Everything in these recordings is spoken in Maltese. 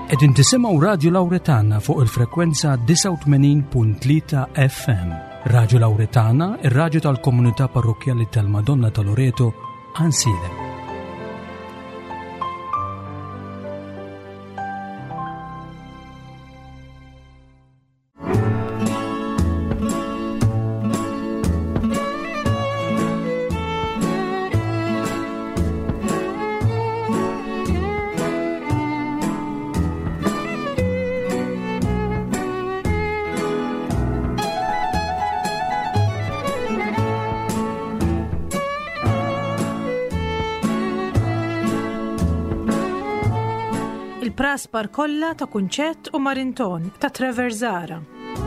Qegħdin tisimgħu Radio Lawretana fuq il-frekwenza 89.3 FM. Radio Lawretana, ir-radju tal-Komunità Parrokjali tal-Madonna ta' Loreto, Ansilem. Il-praspar kollha ta' Kunċett u Marinton ta' Trevor Zara.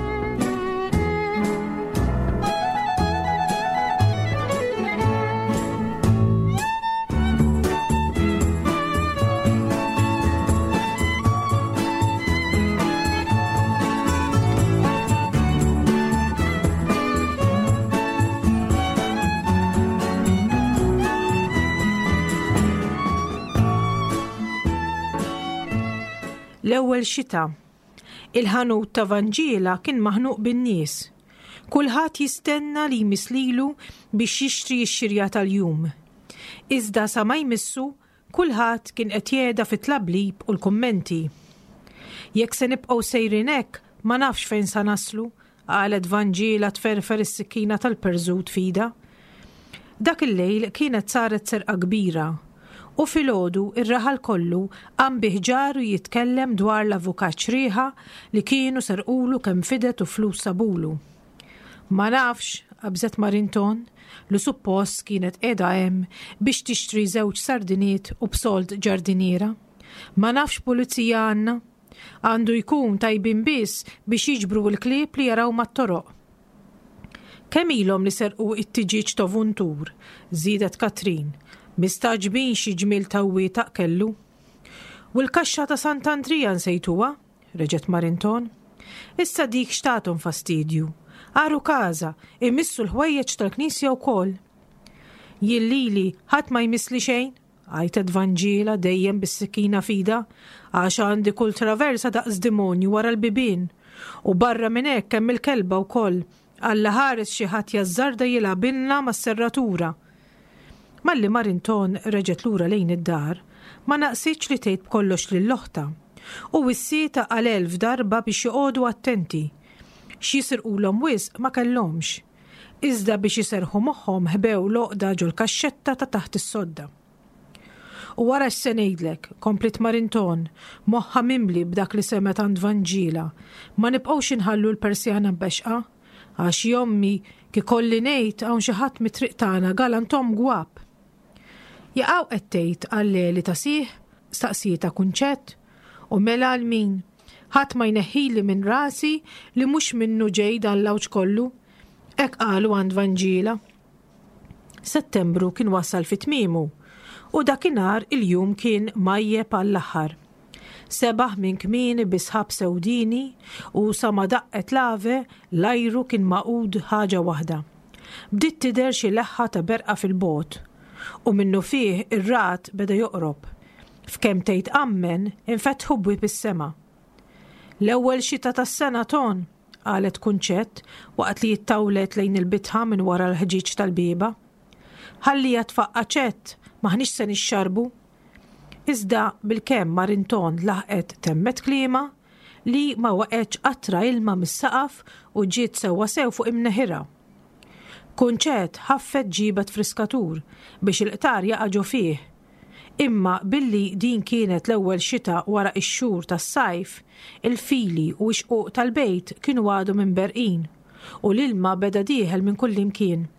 L-ewwel xita. Il-ħanut ta' Vanġiela kien maħnuq bin-nies. Kulħadd jistenna li jmislilu biex jixtri x-xirja tal-jum. Iżda sa ma jmissu, kulħadd kien qed jgħeda fit-tlablib u l-kummenti. Jekk se nibqgħu sejrin hekk, ma nafx fejn sa naslu, qalet Vanġiela tferfer is-sikkina tal-perżut fida. Dak il-lejl kienet saret serqa kbira. U filgħodu ir-raħal kollu qam biħġar u jitkellem dwar l-avukat xrieħa li kienu serqulu kemm fidet u flus sabulu. Ma nafx, qabżet Marinton, li suppost kienet qiegħda hemm biex tixtri żewġ sardiniet u bsolt ġardiniera. Ma nafx pulizija għandna, għandu jkun tajbin biss biex jiġbru l-klieb li jaraw mat-toroq. Kemm ilhom li serqu it-tiġiġ tovuntur, żiedet Katrin. Mistaġbin xi ġmiel tawwietaq kellu. U l-kaxxa ta' Sant'Andrija nsejtuha, reġgħet Marinton. Issa dik xtathom fastidju. Għaru każa, imissu l-ħwejjeġ tal-Knisja wkoll. Jillili ħadd ma jmissli xejn, għajtet Vanġiela dejjem bis-sikkina fida, għax għandi kull traversa daqs demonju wara l-bibien. U barra minn hekk hemm il-kelba wkoll, alla ħares xi ħadd jażżarda jilgħabilna mas-serratura. Malli Marinton reġgħet lura lejn id-dar, ma naqsitx li tgħid b'kollox lill-oħta u wissieta għal 1000 darba biex joqogħdu attenti. X'jisirqulhom wisq ma kellhomx. Iżda biex jiserħu moħħhom ħbew l-oqda ġol kaxxetta ta' taħt is-sodda. U wara x'se ngħidlek, komplit Marinton, moħħa mimli b'dak li semet għand Vanġiela, ma nibqgħux inħallu l-persjana mbexqa, għax jommi kikolli ngħid hawn xi ħadd mit-triq tagħna galanthom gwab. Jaqgħu qed tgħid għall-leli ta' sieħ, staqsieta Kunċett, u mela għal min, ħadd ma jneħħili minn rasi li mhux minnu ġej dan l-awġ kollu, hekk qalu għand Vanġiela. Settembru kien wassal fit-tmiemu, u dakinhar il-jum kien majjeb għall-aħħar. Sebaħ minn kmieni bisħab sewdini u sa ma daqqet lave l-ajru kien maqud ħaġa waħda. Bdiet tidher xi leħħa ta' berqa fil-bogħod u minnu fih ir-rat beda joqrob. F'kemm tgħid ammen infetħu bwieb is-sema. L-ewwel xita tas-sena ton, qalet Kunċett waqt li jittawlet lejn il-bitħa minn wara l-ħġiġ tal-bieba. Ħallija tfaqqaċett maħniex se nixxarbu. Iżda bil-kemm Marinton laħqet temmet kliema li ma waqgħetx qatra ilma mis-saqaf u ġiet sewwa sew fuq imneħira. Kunċett ħaffet ġibet friskatur biex il-qtar jaqaġu fih. Imma billi din kienet l-ewwel xita wara x-xhur tas-sajf, il-fili u x-xuq tal-bejt kienu għadu minn berqin u l-ilma beda dieħel minn kull imkien.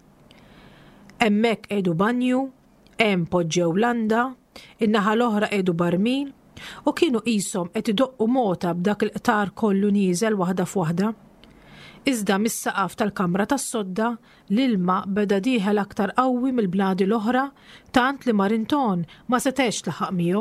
Hemmhekk qiegħdu banju, hemm poġġew landa, in-naħa l-oħra qiegħdu barmil u kienu qishom qed idoqqu mota b'dak il-qtar kollu nieżel waħda f'waħda. Iżda mis-saqaf tal-kamra tas-sodda l-ilma beda dieħel aktar qawwi mill-bnadi l-oħra tant li Marinton ma setex laħaq miegħu.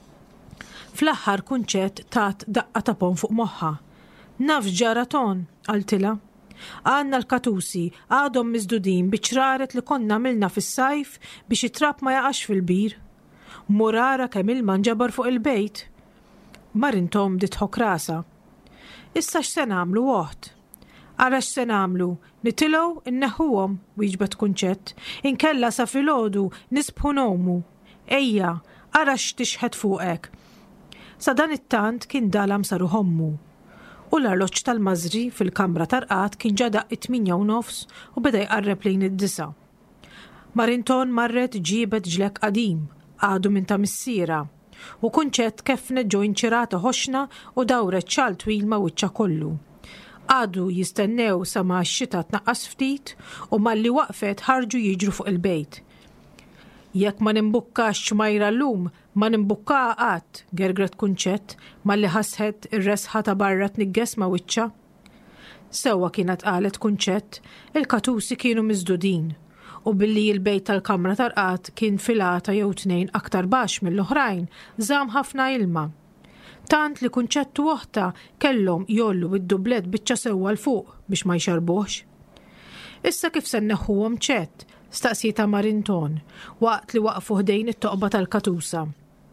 Fl-aħħar Kunċett tat daqqa ta' pon fuq moħħha. Naf ġara ton, qaltilha. Għandna l-katusi għadhom miżdudin biċraret li konna għamilna fis-sajf biex it-trab ma jaqax fil-bir. Murara kemm ilma nġabar fuq il-bejt. Marinton ditħok rasa. Issa x'se nagħmlu woħd? Ara x'se nagħmlu? Nitilgħu inneħħuhom wieġbet Kunċett, inkella sa filgħodu nisbħu nomu. Ejja, ara x'tixħed fuqek. Sa dan it-tant kien dalam saru ħommu. U l-arloġġ tal-Mażri fil-kamra tarqat kien ġadaq 8:30 u beda jqarreb lejn id-9. Marinton marret ġibet ġlek qadim, għadu minn ta' missiera, u Kunċett kefnet ġo inċirata ħoxna u dawret xal twil ma' wiċċa kollu. Għadu jistennew sa ma' x-xita tnaqqas ftit u malli waqfet ħarġu jiġru fuq il-bejt. Jekk ma nimbukkax xmajra llum, ma nimbukka qatt, gergret Kunċett malli ħasħet ir-resħa ta' barra tnigges ma' wiċċa. Sewwa kienet qalet Kunċett, il-katusi kienu miżdudin u billi l-bejt tal-kamra tarqat kien filata jew tnejn aktar baxx mill-oħrajn, żamm ħafna ilma. Tant li Kunċett u oħta kellhom jollu id-dublet biċċa sewwa l fuq biex ma jxarbuhx. Issa kif se nneħħuhom ċett, staqsita Marinton, waqt li waqfu ħdejn it-toqba tal-katusa.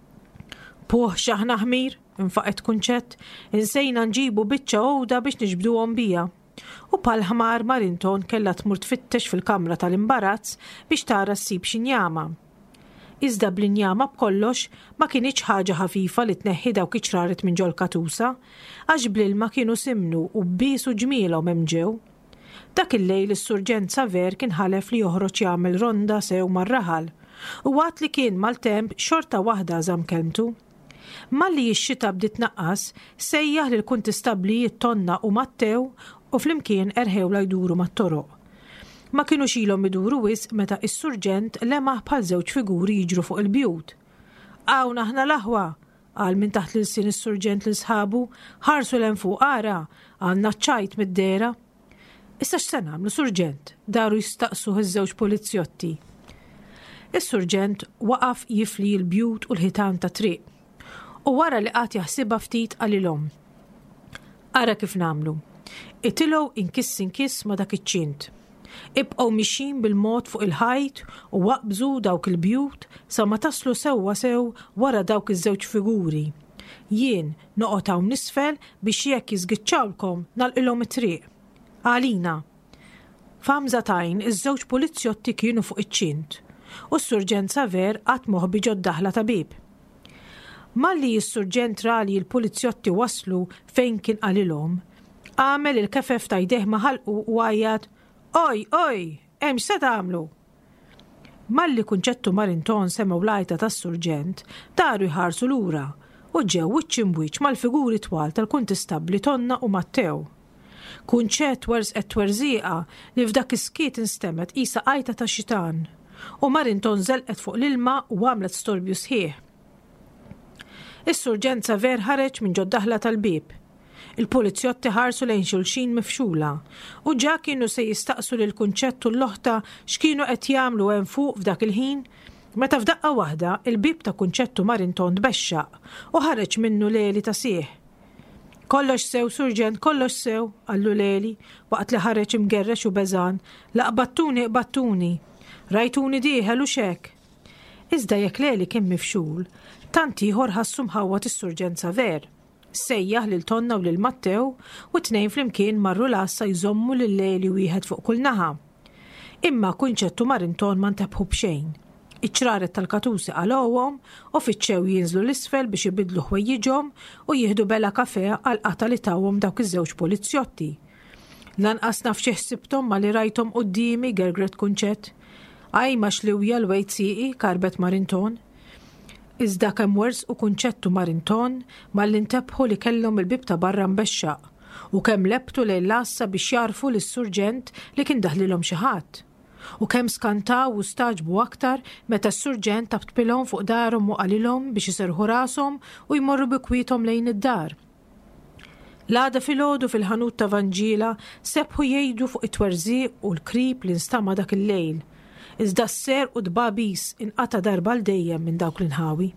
Puh xaħna ħmir, infaqet Kunċett, insejna nġibu biċċa għowda biex niġbduhom bija. U pal-ħmar Marinton kellha tmur tfittex fil-kamra tal-imbarazz biex tara ssib xi njama. Iżda bl-injama b'kollox ma kienx ħaġa ħafifa li tneħħi dawk iċraret minn ġol katusa, għax bl-ilma kienu simnu u bbisu ġmielhom hemm ġew. Dak il-lejl is-surġent Saver kien ħalef li joħroġ jagħmel ronda sew mar-raħal u waqt li kien mal-temp xorta waħda żamm kelmtu. Malli x-xita bdiet naqqas, sejjaħ lil kuntistabli jittonna u Mattew u flimkien erħewla jduru mat-toroq. Ma kienu xilhom iduru wisq meta is-surġent lemaħ bħal żewġ figuri jiġru fuq il-bjut. Hawn aħna l-aħwa, qal minn taħt l-sin is-surġent lil sħabu, ħarsu lem fuq ara, għandna ċajt mid-dera. Issa x'se nagħmlu surġent? Daru jistaqsu iż-żewġ polizjotti. Is-surġent waqaf jifli l-bjut u l-ħitan ta' triq. U wara li qatt jaħsibha ftit qalilhom. Ara kif nagħmlu. Itilgħu inkiss ma dak iċ-ċint. Ibqgħu mixin bil-mod fuq il-ħajt u waqbżu dawk il-bjut sa ma taslu sewwa sew wara dawk iż-żewġ figuri. Jien noqgħod hawn nisfel biex jekk jiżgiċċawlkom nagħlqilhom it-triq. Għalina. F'Hamżatajn iż-żewġ polizjotti kienu fuq iċ-ċint u s-surġent Saver qatt moħbi ġod daħla tabib. Malli s-surġent rali l-polizjotti waslu fejn kien qalilhom, għamel il-kefef ta' jdeh maħalqu u għajjat Oj, hemm x'se tagħmlu? Malli Kunċett u Marinton semgħu lajta tas-surġent, daru jħarsu lura u ġew wiċċ imwiċċ mal-figuri twal tal-kuntistabli Tonna u Mattew. Kunċett wersqet twerżieqa li f'dak is-skiet instemet qisha qajta ta' xitan u Marinton żelqet fuq l-ilma u għamlet storbju sħiħ. Is-surġent Saver ħareġ minn ġod daħla tal-bib. Il-polizjotti ħarsu lejn xulxin mifxula u ġa kienu se jistaqsu lil Kunċett u l-oħta x'kienu qed jagħmlu hemm fuq f'dak il-ħin, meta f'daqqa waħda il-bib ta' Kunċett u Marinton tbexxaq u ħareġ minnu Leli ta' sieħ. Kollox sew, surġent, kollox sew, qallu Leli, waqt li ħareġ imgerrex u beżan, qbattuni, rajtuni dieħel u xek. Iżda jekk Leli kien mifxul, tant ieħor ħassu mħawwat is-surġent Saver. Sejjaħ lil Tonna u lil Mattew u tnejn flimkien marru lassa jżommu lil Leli wieħed fuq kull naħa. Imma Kunċett u Marinton ma ntebħu b'xejn. Iċ-ċraret tal-katusi qalowhom u fiċċew jinżlu l-isfel biex ibidlu ħwejjiġhom u jieħdu bela kafè għal qata li tawhom dawk iż-żewġ polizjotti. Lanqas naf xi ħsibthom ma li rajthom qudiemi gergret Kunċett. Għajma xliwja l-wejt sieqi karbet Marinton. Iżda kemm wers u Kunċett u Marinton malli ntebħu li kellhom il-bib ta' barra mbexxaq u kemm lebtu lejn lassa biex jarfu lis-surġent li kien daħlilhom xi ħadd. U kemm skantaw u staġbu aktar meta s-surġent tabtbilhom fuq darhom u qalilhom biex iserħu rashom u jmorru bikwietom lejn id-dar. L-għada filgħodu fil-ħanut ta' Vanġila sebħu jgħidu fuq it-twerżiq u l-krib li nstama dak il-lejl. Iżda s-ser u dbabis inqata darba l-dejjem minn dawk l-inħawi.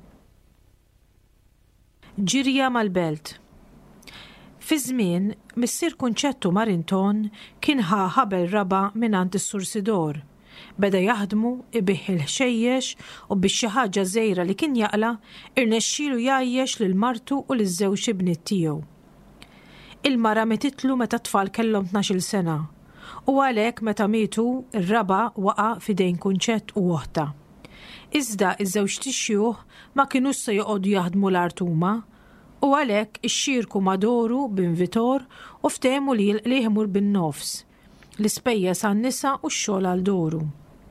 Ġirja mal-belt. Fi żmien, missier Kunċett u Marinton kien ħabel raba mingħand is-Sur Sidor, Beda jaħdmu, ibiħ il-ħxejjex u biex xi ħaġa żgħira li kien jaqla irnexxielu jgħajjex lil martu u liż-żewġ ibniet tiegħu. Il-mara mititlu meta t-tfal kellhom 12 sena u għalhekk meta mietu ir-raba' waqa' f'idejn Kunċett u oħta. Iżda iż-żewġ tixjuħ ma kinux se joqogħdu jaħdmu l-art huma u għalhekk ixxierku madoru b'invitor u ftehmu li jimur bin-nofs l-ispejjeż għan-nisa u x-xogħol għal doru.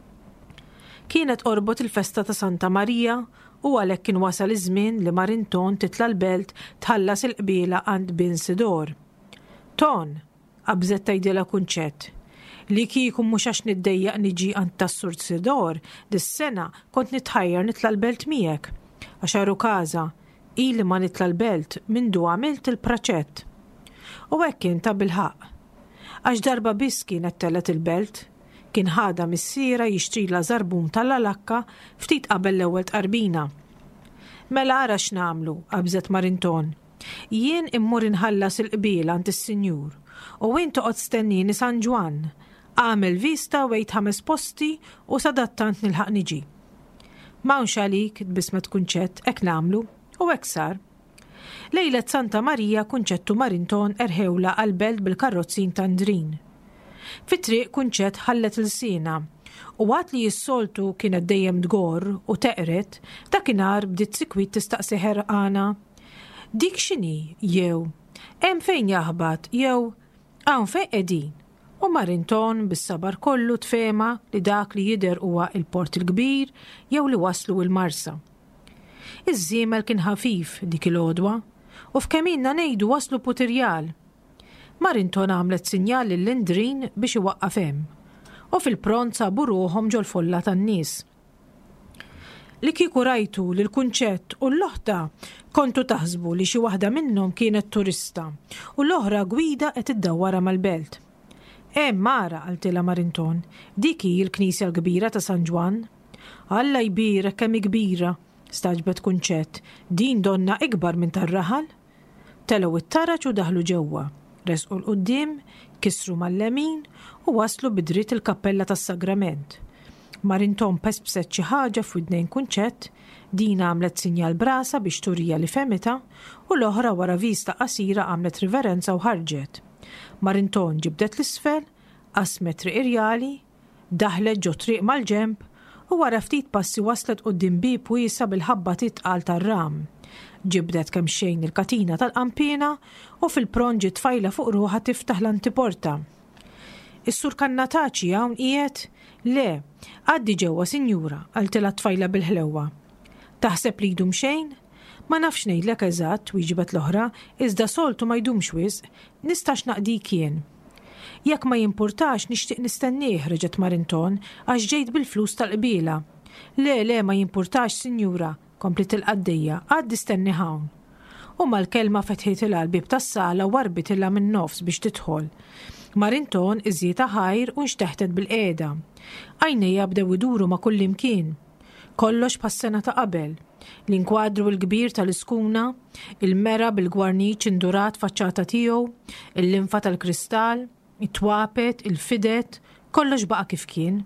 Kienet qorbot il-festa ta' Santa Marija u għalhekk kien wasal iż-żmien li Marin Ton titla' l-belt tħallas il-qbiela għand bin Sidor. Ton, qabżet tgħidilha Kunċett, li kieku mhux għax niddejjaq niġi għand tas-Sur Sidor, dis-sena kont nitħajjar nitla' l-belt miegħek. Għax għaru każa, ili ma nitla' l-belt mindu għamilt il-praċett. U hekk kien ta' bilħaq. Għax darba biss kienet tellet il-belt, kien ħada missiera jixtrila żarbum tal-alakka ftit qabel l-ewwel tqarbina. Mela ara x'nagħmlu, qabżet Marin Ton. Jien immur inħallas il-qbiel għand is-Sinjur u wien toqgħod stennini San Ġwan. Għamel vista wejt 5 posti u sadattant nilħaq niġi. M'hawnx għalik tbismet Kunċett hekk nagħmlu u hekk sar. Lejlet Santa Marija Kunċett u Marin Ton erħewla għall-belt bil-karrozzin ta' Ndrin. Fit-triq Kunċett ħallet il-sina u għat li jissoltu kienet dejjem dgor u teqret, dakinhar bdiet sikwit tistaqsi ħerqana. Dik x'inhi jew hemm fejn jaħbad jew hawn fejn qegħdin. U Marin Ton bis-sabar kollu tfema li dak li jidher huwa il-port il-kbir jew li waslu il-marsa. Iż-żiemel kien ħafif dik il-għodwa u f'keminna ngħidu waslu Putirjal. Marin Ton għamlet sinjal lill-Ndrin biex iwaqqaf hemm u fil-pront sabu ruħhom ġol folla tan-nies. Li kieku rajtu lil Kunċett u l-oħta kontu taħsbu li xi waħda minnhom kienet turista u l-oħra gwida qed iddawwara mal-belt. Mara, qaltilha Marin Ton, dik hi l-Knisja l-kbira ta' San Ġwan. Alla jbira kemm kbira, staġbet Kunċett, din donna ikbar minn tar-raħal. Telgħu it-taraġ u daħlu ġewwa, resqu l-qudiem, kisru mal-lemin u waslu bidritt il-kappella tas-sagrament. Marin Ton pespset xi ħaġa f'widnejn Kunċett, din għamlet sinjal brasa biex turija li femita u l-oħra wara vista qasira għamlet riverenza u ħarġet. Marin Ton ġibdet l-isfel, qasmet triq irjali, daħlet ġo triq mal-ġemp u wara ftit passi waslet quddiem bib wiesa bil-ħabba titqal tar-ram. Ġibdet kemm xejn il-katina tal-qampina u fil-pron ġiet tfajla fuq ruħha tiftaħ l-antiporta. Is-Sur Kannataċi hawn qiegħed? Le, għaddi ġewwa Sinjura, qaltilha tfajla bil-ħlewwa. Taħseb li jdum xejn? Ma nafx ngħidlek eżatt, wieġbet l-oħra, iżda soltu ma jdumx wisq, nistax naqdik jien. Jekk ma jimpurtax nixtieq nistennieh, reġgħet Marin Ton, għax ġejt bil-flus tal-qbiela. Le, ma jimpurtax, Sinjura, komplit il-qaddejja, għaddi stenni hawn. U mal-kelma fetħiet il-qalbib tas-sala u warbitilha minn nofs biex tidħol. Marin Ton iżjieta ħajr u nxteħtet bil-qiegħda. Għajnejja bdew iduru ma' kull imkien. Kollox pas-sena ta' qabel. L-inkwadru l-kbir tal-iskuna, il-mera bil-gwarniċ indurat faċċata tiegħu, il-linfa tal-kristall, it-twapet, il-fidet, kollox baqa' kif kien.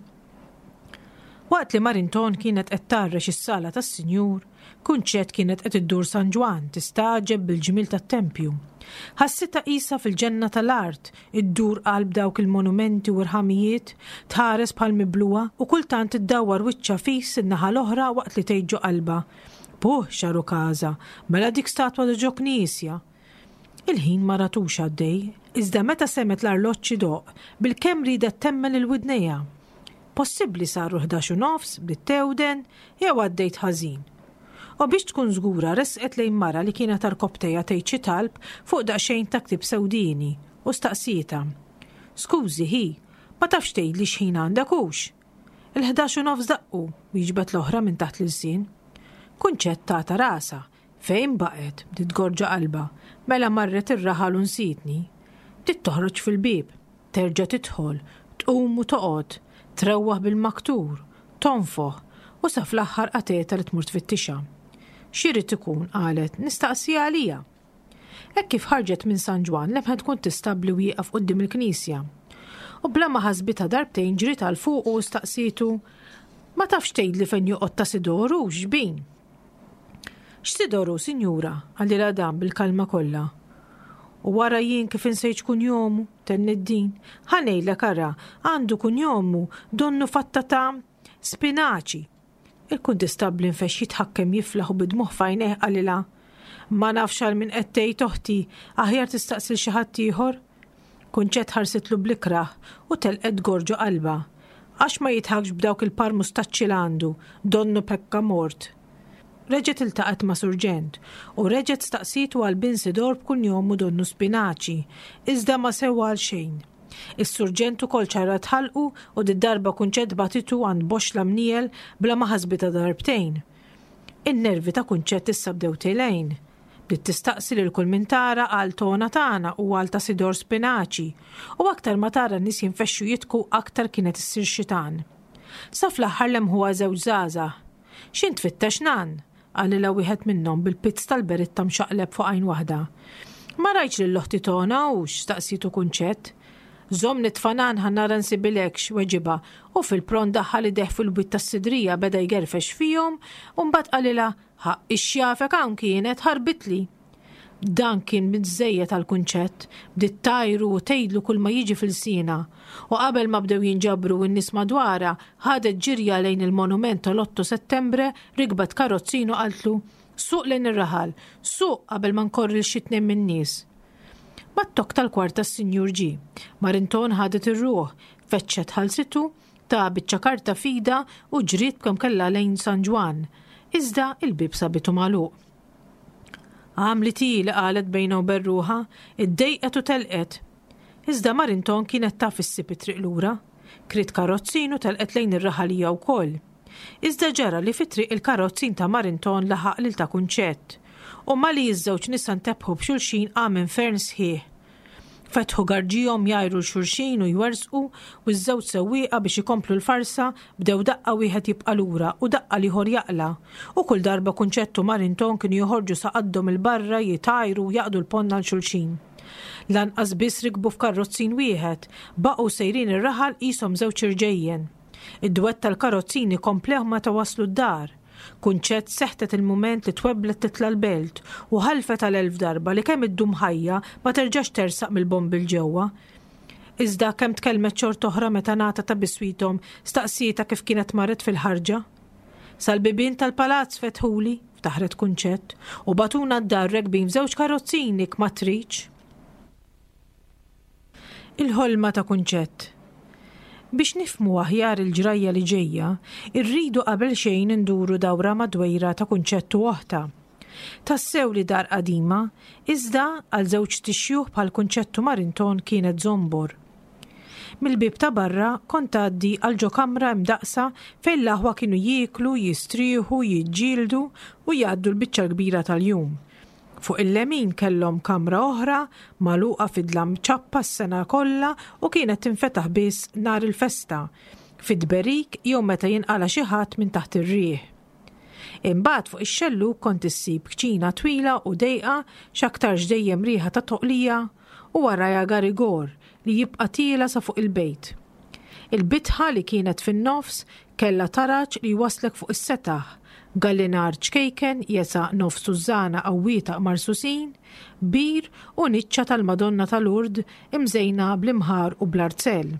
Waqt li Marin Ton kienet qed tarrex is-sala tas-Sinjur, Kunċett kienet qed iddur San Ġwan tistaġeb bil-ġmil tat-tempju. Ħassitha qisha fil-ġenna tal-art, iddur qalb dawk il-monumenti u rħamijiet, tħares bħal mibluwa u kultant iddawwar wiċċa fis in-naħa l-oħra waqt li tgħid qalba. Puh, xaru każa, mela dik statwa ġo knisja. Il-ħin ma ratux għaddej, iżda meta semet l-arloġġi doq bil-kemm ridet temmen il-widnejja. Possibbli saru 11:nofs bit-tewden jew għaddejt ħażin. U biex tkun żgura resqet lejn mara li kienet tarkobtejja tgħid xi talb fuq daqsxejn ta' ktieb sewdini u staqsieta. Skużi hi, ma tafx tgħidli x'ħin għandek hux. Il-11:nofs daqqu, wieġbet l-oħra minn taħt l-żien. Kunċett tagħta rasa, fejn baqgħet bdiet gorġa qalba, mela marret ir-raħal u nsitni. Bdiet toħroġ fil-bieb, terġa' tidħol, tqum u toqgħod, trewwaħ bil-maktur, tonfoħ u sa fl-aħħar qateta li tmur tfittixha. X'irid ikun qalet nistaqsija għalija. Hekk kif ħarġet minn San Ġwan lemħed tkun tistabli wieqaf quddiem il-Knisja. u bla ma ħasbitha darbtejn ġriet għal fuq u staqsitu: "Ma tafx tgħidli fejn joqgħod ta' Sidoru x'bin?" "X'Sidoru, Sinjura?" għalli dan bil-kalma kollha. "U wara jien kif insejġ kunjomu," tenniddin. "Ħanejlek ara, għandu kunjomu donnu fatta ta' spinaċi." Il-kundistabli nfex jitħakkem jiflaħ u bidmuħ fajneħ għalila: "Ma nafx għal min qed tgħid toħti, aħjar tistaqsil xi ħadd ieħor." Kunċett ħarsitlu bl-ikraħ u telqet gorġu qalba. Għax ma jitħakx b'dawk il-par-mustaċċi għandu, donnu pekka mort. Reġet iltaqet ma' surġent u reġet staqsitu għal bin Sidor b'kull jom donnu spinaċi, iżda ma sewa għal xejn. Is-surġent ukoll ċarra tħalqu u d-darba Kunċett batitu għand boxla mniel bla ma ħasbita darbtejn. In-nervi ta' Kunċett issa bdew tejlejn. Bdiet tistaqsi lil kull min tara għal tona tagħna u għal ta' Sidor spinaċi u aktar ma tara n-nies jinfexxu jitku aktar kienet issir xitan. Sa fl-aħħar lem huwa żewġ żgħażagħ. "X'in tfittex nan?" għalila wieħed minnhom bil-pizz tal-beritta mxaqleb fuq għajn waħda. "Ma rajtx lil l-oħti tona u x'staqsitu Kunċett." "Żomm nitfanan ħannara nsibilekx," weġiba u fil-pron daħħal ideħ fil-bwiet tas-sidrija beda jgerfex fihom u mbagħad qalilha: "Ħaq ix-xjafek hawn kienet ħarbitli." Dan kien biżżejjed għal Kunċett, bdiet tajru u tgħidlu kull ma jiġi fil-sina u qabel ma bdew jinġabru n-nies madwarha ħadet ġirja lejn il-monument tal-8 Settembru rikbet karozzin u qaltlu: "Suq lejn ir-raħal, suq qabel ma nkorri l-xitnejn min-nies." Mat-tok tal-kwart tas-Sinjur ġie. Marinton ħadet ir-ruħ, feċċet ħalsitu ta' biċċa karta fida u ġriet kemm kellha lejn San Ġwan. Iżda il-bib sabitu magħluq. Għamlit li qalet bejna u berruħa, iddejqet u telqet. Iżda Marinton kienet taf issib it-triq lura. Krid karozzin u telqet lejn ir-raħalija wkoll. Iżda ġara li fit-triq il-karozzin ta' Marinton laħaq lil ta' Kunċett u ma li jiż-żewġ nisa ntebħu b'xulxin għam infern sħiħ. Fetħu garġijhom jajru l-xulxin u jwersqu u ż-żewġ sewwieqa biex ikomplu l-farsa bdew daqqa wieħed jibqa' lura u daqqa liħor jaqla u kull darba Kunċett u Marinton kienu joħorġu saqaddhom il-barra jitajru u jaqdu l-ponna l-xulxin. Lanqas biss rikbu f'karrozzin wieħed, baqgħu sejrin ir-raħal qishom żewġ irġejjen. Id-duett tal-karozzini komplew meta waslu d-dar. Kunċett seħtet il-mument li twebblet titla l-belt u ħalfet għal 1000 darba li kemm iddum ħajja ma terġax tersaq mill-bombi l-ġewwa. Iżda kemm tkellmet xort oħra meta ngħata ta' biswithom staqsieta kif kienet marret fil-ħarġa. "Sal-bibien tal-palazz fetħuli," ftaħret Kunċett, "u batuna d-dar rekbin f'żewġ karozzini ma tridx." Il-ħolma ta' Kunċett. Biex nifmu aħjar il-ġrajja li ġejja, irridu qabel xejn induru dawra madwejra ta' Kunċett u oħta. Tassew li dar qadima, iżda għal żewġ tixjuħ bħal Kunċett u Marinton kienet żombor. Mill-bib ta' barra kont għaddi għal ġo kamra mdaqsa fejn l-aħwa kienu jieklu, jistrieħu, jiġġieldu u jgħaddu l-biċċa kbira tal-jum. Fuq il-lemin kellhom kamra oħra magħluqa fidla mċappa s-sena kollha u kienet tinfetaħ biss nhar il-festa, fid-berik jew meta jinqala xi ħadd minn taħt ir-riħ. Imbagħad fuq ix-xellu kont issib kċina twila u dejqa x'aktarx dejjem riħa ta' toqlija u warajja garigor li jibqa' tiela sa fuq il-bejt. Il-bitħa li kienet fin-nofs kellha taraġ li waslek fuq is-setaħ, gallinar ċkejken jesa nofs tużana qawwieta marsusin, bir u niċċa tal-Madonna tal-Urd imżejna bl-imħar u bl-arzel.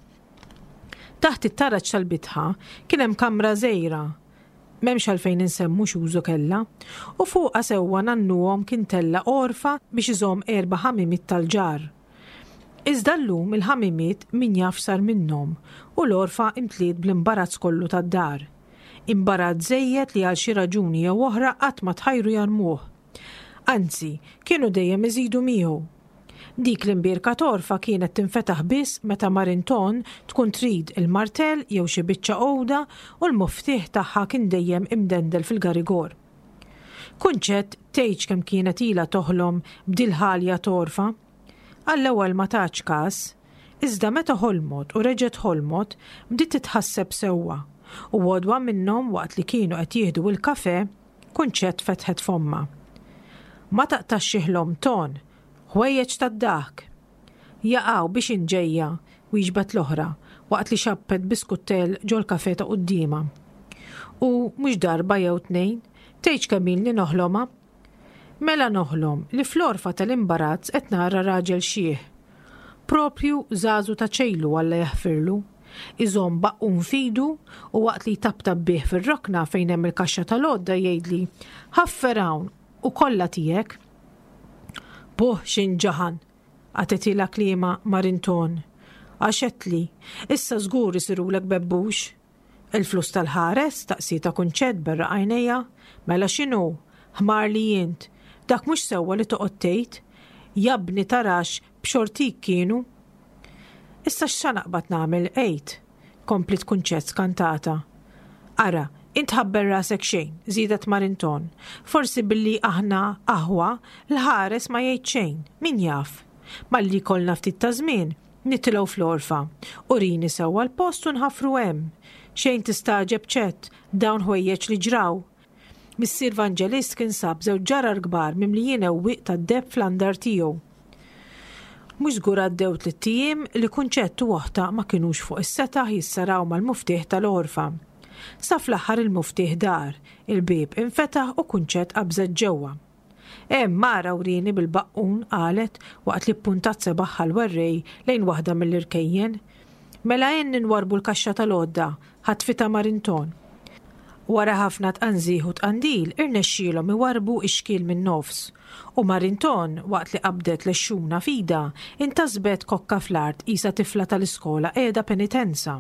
Taħt it-taraġ tal-bitħa kien hemm kamra żgħira, m'hemmx għalfejn insemmu x'użu kellha, u fuqha sewwa nannuhom kien tella orfa biex iżomm 4 ħamimiet tal-ġar. Iżda llum il-ħamimiet min jaf sar minnhom u l-orfa imtliet bl-imbarazz kollu tad-dar. Imbarazz żejjed li għal xi raġuni jew oħra qatt ma tħajru jarmuh. Anzi, kienu dejjem iżidu miegħu. Dik l-imbirka torfa kienet tinfetaħ biss meta Marinton tkun trid il-martell jew xi biċċa għowda u l-muftieħ tagħha kien dejjem imdendel fil-garigor. Kunċett tgħid kemm kienet ilha toħlom b'dil-ħalja torfa. Għall-ewwel ma tax każ, iżda meta ħolmot u reġgħet ħolmot bdiet titħasseb sewwa u għodwa minnhom waqt li kienu qed jieħdu l-kafè Kunċett fetħet fomma. "Ma taqtax xieħlhom ton, ħwejjeġ tad-dak." Jaqgħu biex inġejja wieġbet l-oħra waqt li xappet biskuttel ġol kafe ta' qudiema. U mhux darba jew tnejn, tgħidx kemm noħlomha. Mela noħlom li fl-orfa tal-imbarazz qed nara raġel xieħ. Propju żagħżu ta' ċejlu Alla jaħfirlu, iżomm baqqun fidu u waqt li tabtab bih fir-rokna fejn hemm il-kaxxa tal-għodda jgħidli ħaffer hawn u kollha tiegħek. Buh x'inġaħan, għatetila kliema Marinton. Għaxetli, issa żgur isirulek bebbux. Il-flus tal-ħares taqsita kunċett berra għajnejja, mela x'inhu, ħmar li jint, dak mhux sewwa li toqgħod tgħid, jabni tarax b'xortik kienu. Issa x'sanaqbad nagħmel għejt, komplit kunċett skantata. Ara, int ħabber rasek xejn, żiedet Marinton. Forsi billi aħna aħwa l-ħares ma jgħid xejn, min jaf. Malli kollna ftit ta' żmien, nittilgħu fl-orfa, u rini sewwa l-post u nħaffru hemm. Xejn tistaġeb ċett dawn ħwejjeġ li ġraw. Missier Vanġelist kien sab żewġ ġarar kbar mimlijin ewwieq tad-deb fl-andar tiegħu. Mhux żgur għaddew 3 ijiem li kunċett u oħta ma kinux fuq is-setaħ jissaraw mal-muftieħ tal-orfa. Sa fl-aħħar il-muftieħ dar, il-bieb infetaħ u kunċett qabżet ġewwa. Mara urini bil-baqqun qalet waqt li ppuntat sebaħħa l-werrej lejn waħda mill-irkejjen. Mela ninwarbu l-kaxxa tal-għodda, ħatfita Marinton. Wara ħafna tqanżieħ u tqandil irnexxielhom iwarbu ix-xkiel min-nofs. U Marinton waqt li qabdet l-xxuna fida intasbet kokka fl-art qisha tifla tal-iskola qiegħda penitenza.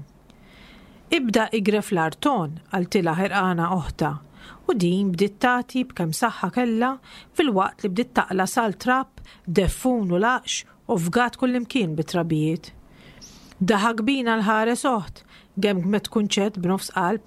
Ibda igref l-arton għaltilha ħerqana oħta. U din bdiet tagħti b'kemm saħħa kellha fil-waqt li bdiet taqla sal-trapp, deffun u laqx u fgat kullimkien bit-trabijiet. Daħak bina l-ħares oħt, gemmet kunċett b'nofs qalb.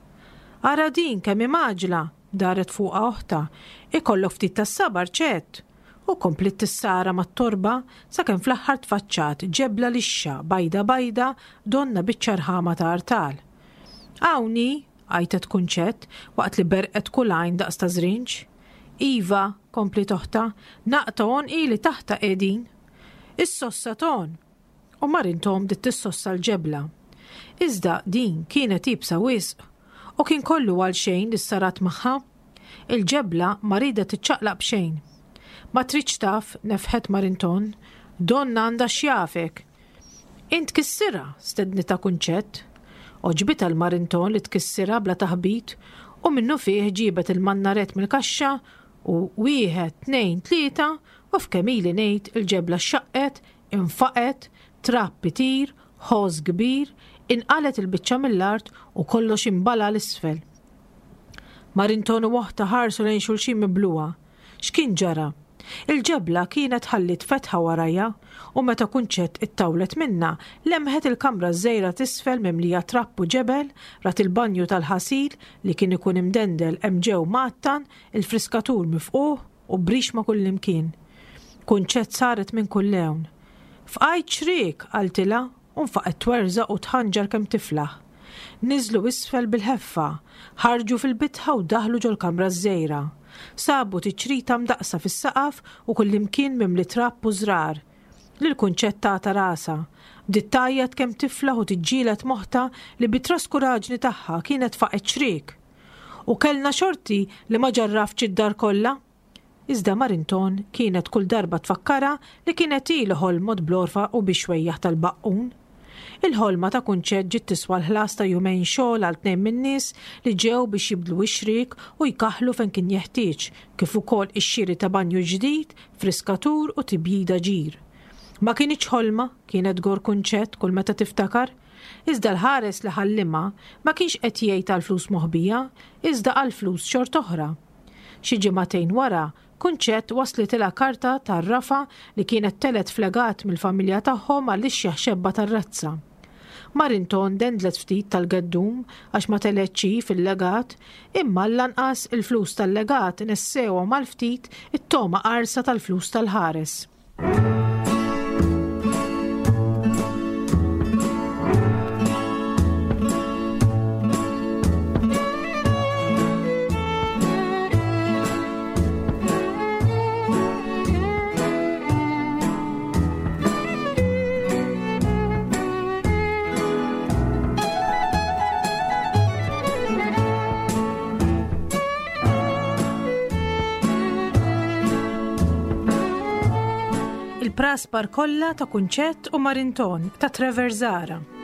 Ara din kemm imaġla, daret fuqha oħta, ikollok ftit tas-sabar ċett. U komplit tissara mat-torba sakemm fl-aħħar tfaċċat ġebla lixxa bajda donna biċ-ċarħama ta' artal. Hawnhi għajtet kunċett waqt li berqet kulajn daqs ta' żrinġ. Iva, kompli toħta, naqton ili taħta qegħdin. Is-sossa ton. U Marinton bdiet tissossa l-ġebla. Iżda din kienet ibsa wisq u kien kollu għal xejn li sarat magħha. Il-ġebla ma ridet tiċċaqlaq b'xejn. Ma tridx taf nefħet Marinton, donna għandha x'jafek. Int kissira stednita kunċett. Oġbita l-Marinton li tkissira bla taħbit u minnu fih ġibet il-mannaret mill-kaxxa u 1, 2, 3 u f'kemili ngħid il-ġebla xaqqet, infaqet, trapp itir, ħoż kbir, inqalet il-biċċa mill-art u kollox imbala l-isfel. Marinton u oħta ħarsu lejn xulxin mibluha. X'kien ġara? Il-ġebla kienet ħallit fetħa warajja u meta kunċett ittawlet minna lemħet il-kamra żgħira tisfel mimlija trappu ġebel rat il-banju tal-ħasil li kien ikun imdendel hemm ġew mattan il-friskatur mifquh u brixma kullimkien. Kunċett saret minn kull lewn. Fqajt xriek qaltilha u nfaqet twerżaq u tħanġar kemm tiflaħ. Niżlu isfel bil-ħeffa, ħarġu fil-bitħa u daħlu ġol-kamra żgħira. Sabu tiċrita mdaqsa fis-saqaf u kullimkien mimli trapp u żrar. Lil-kunċett tagħta rasa, bdiet tajjed kemm tifla u tiġġielet moħħta li bit-traskuraġni tagħha kienet faqet xriek. U kellna xorti li ma ġarrafx id-dar kollha. Iżda Marinton kienet kull darba tfakkara li kienet ilu ħolmod blorfa u biex wejjaħ tal-baqqun. Il-ħolma ta' kunċett ġiet tiswa l-ħlas ta' jumejn xogħol għal 2 min-nies li ġew biex jibdlu x-xriek u jkaħħlu fejn kien jeħtieġ, kif ukoll ix-xiri ta' banju ġdid, friskatur u tibjida ġir. Ma kienx ħolma, kienet gor kunċett kull meta tiftakar, iżda l-ħares li ħallima ma kienx qed jgħid għall-flus moħbija, iżda għall-flus xort oħra. Xi ġimagħtejn wara, kunċett waslitilha karta tar-rafa li kienet telet flegat mill-familja tagħhom għall-ixjaħ xebba tar-razza. Marinton dendlet ftit tal-geddum għax ma teletx fil-legat, imma l-lanqas il-flus tal-legat nessewhom mal-ftit it-toma qarsa tal-flus tal-ħares. il-praspar kollha ta' Kunċett u Marinton ta' Trevor Zara.